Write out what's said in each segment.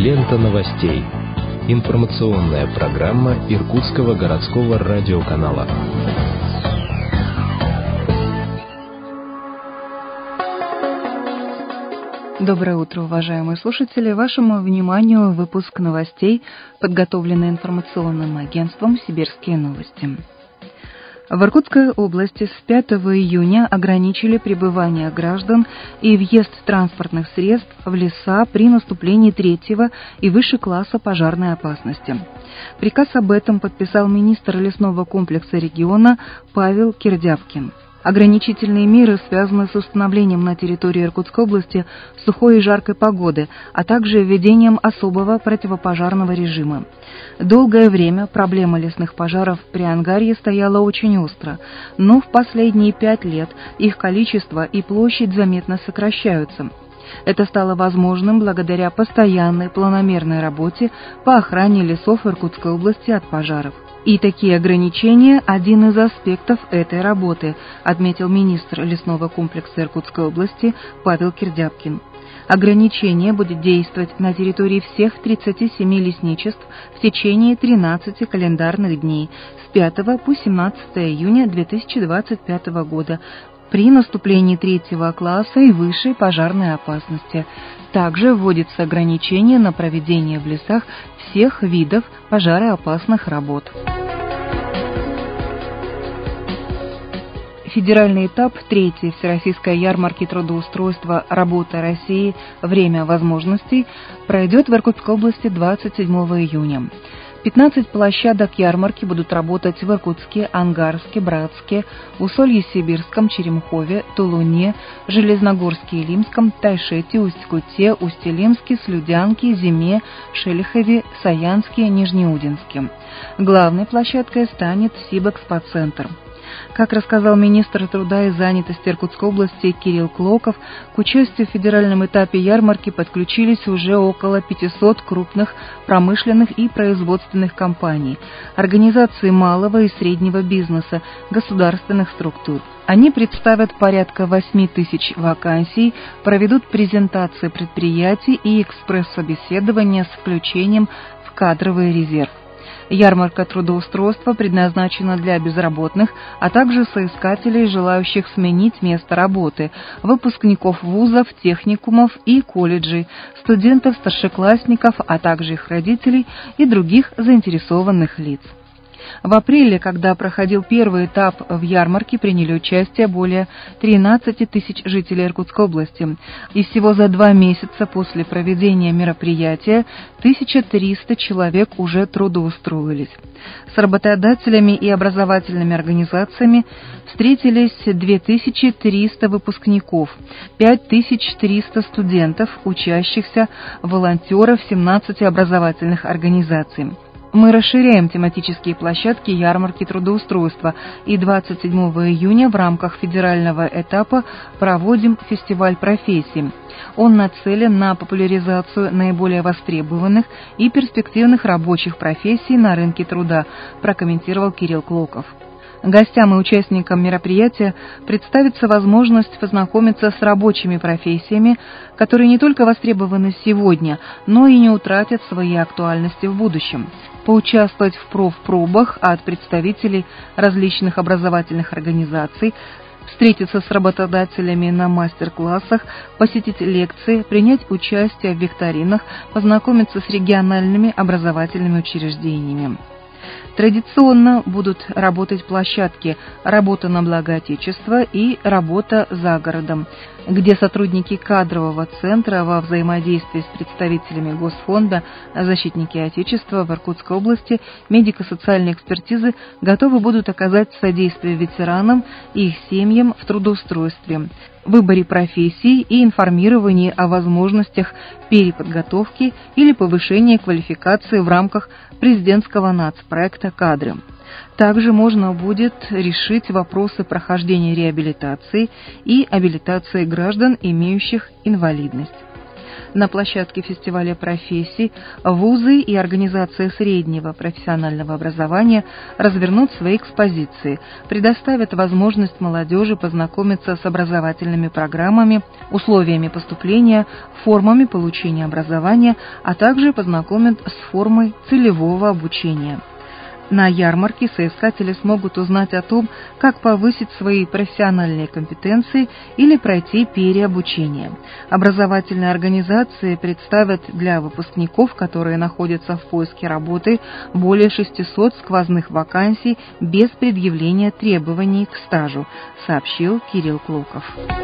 Лента новостей. Информационная программа Иркутского городского радиоканала. Доброе утро, уважаемые слушатели. Вашему вниманию выпуск новостей, подготовленный информационным агентством «Сибирские новости». В Иркутской области с 5 июня ограничили пребывание граждан и въезд транспортных средств в леса при наступлении третьего и выше класса пожарной опасности. Приказ об этом подписал министр лесного комплекса региона Павел Кирдяпкин. Ограничительные меры связаны с установлением на территории Иркутской области сухой и жаркой погоды, а также введением особого противопожарного режима. Долгое время проблема лесных пожаров в Приангарье стояла очень остро, но в последние 5 лет их количество и площадь заметно сокращаются. Это стало возможным благодаря постоянной планомерной работе по охране лесов Иркутской области от пожаров. И такие ограничения – один из аспектов этой работы, отметил министр лесного комплекса Иркутской области Павел Кирдяпкин. Ограничение будет действовать на территории всех 37 лесничеств в течение 13 календарных дней с 5 по 17 июня 2025 года при наступлении третьего класса и высшей пожарной опасности. Также вводится ограничение на проведение в лесах всех видов пожароопасных работ. Федеральный этап 3-й Всероссийской ярмарки трудоустройства «Работа России. Время возможностей» пройдет в Иркутской области 27 июня. 15 площадок ярмарки будут работать в Иркутске, Ангарске, Братске, Усолье-Сибирском, Черемхове, Тулуне, Железногорске, Илимском, Тайшете, Усть-Куте, Усть-Илимске, Слюдянке, Зиме, Шелихове, Саянске, Нижнеудинске. Главной площадкой станет Сибэкспоцентр. Как рассказал министр труда и занятости Иркутской области Кирилл Клоков, к участию в федеральном этапе ярмарки подключились уже около 500 крупных промышленных и производственных компаний, организаций малого и среднего бизнеса, государственных структур. Они представят порядка 8 тысяч вакансий, проведут презентации предприятий и экспресс-собеседования с включением в кадровый резерв. Ярмарка трудоустройства предназначена для безработных, а также соискателей, желающих сменить место работы, выпускников вузов, техникумов и колледжей, студентов, старшеклассников, а также их родителей и других заинтересованных лиц. В апреле, когда проходил первый этап в ярмарке, приняли участие более 13 тысяч жителей Иркутской области. И всего за 2 месяца после проведения мероприятия 1300 человек уже трудоустроились. С работодателями и образовательными организациями встретились 2300 выпускников, 5300 студентов, учащихся, волонтеров 17 образовательных организаций. Мы расширяем тематические площадки ярмарки трудоустройства и 27 июня в рамках федерального этапа проводим фестиваль профессий. Он нацелен на популяризацию наиболее востребованных и перспективных рабочих профессий на рынке труда, прокомментировал Кирилл Клоков. Гостям и участникам мероприятия представится возможность познакомиться с рабочими профессиями, которые не только востребованы сегодня, но и не утратят своей актуальности в будущем. Поучаствовать в профпробах от представителей различных образовательных организаций, встретиться с работодателями на мастер-классах, посетить лекции, принять участие в викторинах, познакомиться с региональными образовательными учреждениями. Традиционно будут работать площадки «Работа на благо Отечества» и «Работа за городом», где сотрудники кадрового центра во взаимодействии с представителями Госфонда «Защитники Отечества» в Иркутской области медико-социальной экспертизы готовы будут оказать содействие ветеранам и их семьям в трудоустройстве, выборе профессий и информировании о возможностях переподготовки или повышения квалификации в рамках президентского нацпроекта «Кадры». Также можно будет решить вопросы прохождения реабилитации и абилитации граждан, имеющих инвалидность. На площадке фестиваля профессий вузы и организации среднего профессионального образования развернут свои экспозиции, предоставят возможность молодежи познакомиться с образовательными программами, условиями поступления, формами получения образования, а также познакомят с формой целевого обучения. На ярмарке соискатели смогут узнать о том, как повысить свои профессиональные компетенции или пройти переобучение. Образовательные организации представят для выпускников, которые находятся в поиске работы, более 600 сквозных вакансий без предъявления требований к стажу, сообщил Кирилл Клоков.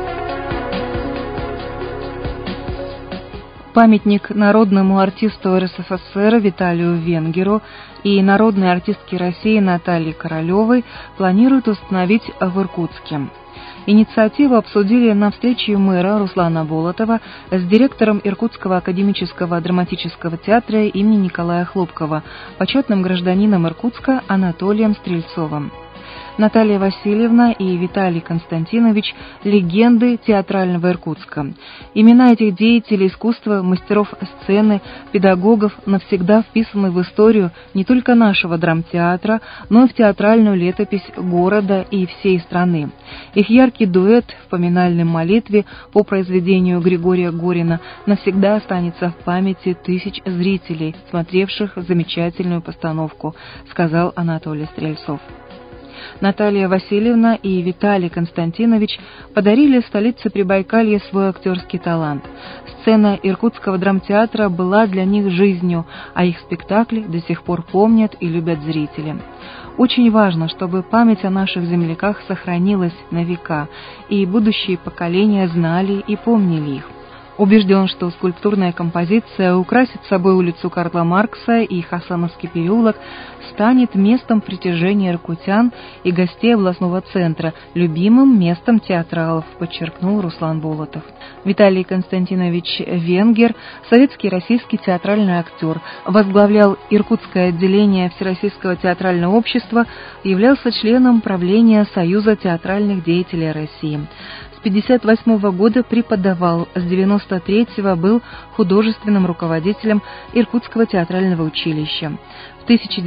Памятник народному артисту РСФСР Виталию Венгеру и народной артистке России Наталье Королевой планируют установить в Иркутске. Инициативу обсудили на встрече мэра Руслана Болотова с директором Иркутского академического драматического театра имени Николая Хлопкова, почетным гражданином Иркутска Анатолием Стрельцовым. Наталья Васильевна и Виталий Константинович – легенды театрального Иркутска. Имена этих деятелей искусства, мастеров сцены, педагогов навсегда вписаны в историю не только нашего драмтеатра, но и в театральную летопись города и всей страны. Их яркий дуэт в поминальной молитве по произведению Григория Горина навсегда останется в памяти тысяч зрителей, смотревших замечательную постановку, сказал Анатолий Стрельцов. Наталья Васильевна и Виталий Константинович подарили столице Прибайкалья свой актерский талант. Сцена Иркутского драмтеатра была для них жизнью, а их спектакли до сих пор помнят и любят зрители. Очень важно, чтобы память о наших земляках сохранилась на века, и будущие поколения знали и помнили их. Убежден, что скульптурная композиция украсит собой улицу Карла Маркса и Хасановский переулок, станет местом притяжения иркутян и гостей областного центра, любимым местом театралов, подчеркнул Руслан Болотов. Виталий Константинович Венгер, советский российский театральный актер, возглавлял Иркутское отделение Всероссийского театрального общества, являлся членом правления Союза театральных деятелей России. С 1958 года преподавал, с 1993 был художественным руководителем Иркутского театрального училища. В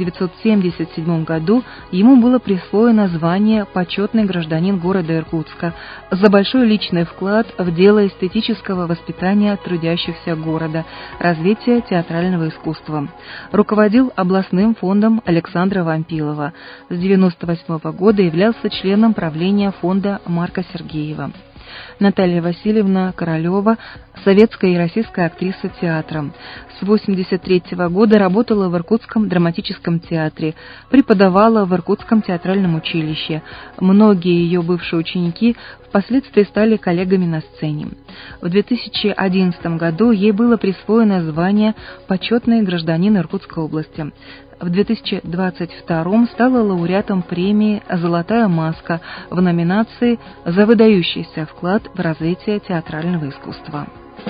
1977 году ему было присвоено звание «Почетный гражданин города Иркутска» за большой личный вклад в дело эстетического воспитания трудящихся города, развития театрального искусства. Руководил областным фондом Александра Вампилова. С 1998 года являлся членом правления фонда Марка Сергеева. Наталья Васильевна Королева, советская и российская актриса театра. С 1983 года работала в Иркутском драматическом театре, преподавала в Иркутском театральном училище. Многие ее бывшие ученики впоследствии стали коллегами на сцене. В 2011 году ей было присвоено звание «Почетный гражданин Иркутской области». В 2022 стала лауреатом премии «Золотая маска» в номинации «За выдающийся вклад в развитие театрального искусства».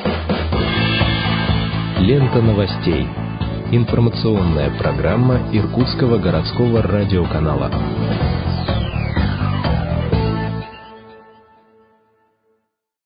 Лента новостей. Информационная программа Иркутского городского радиоканала.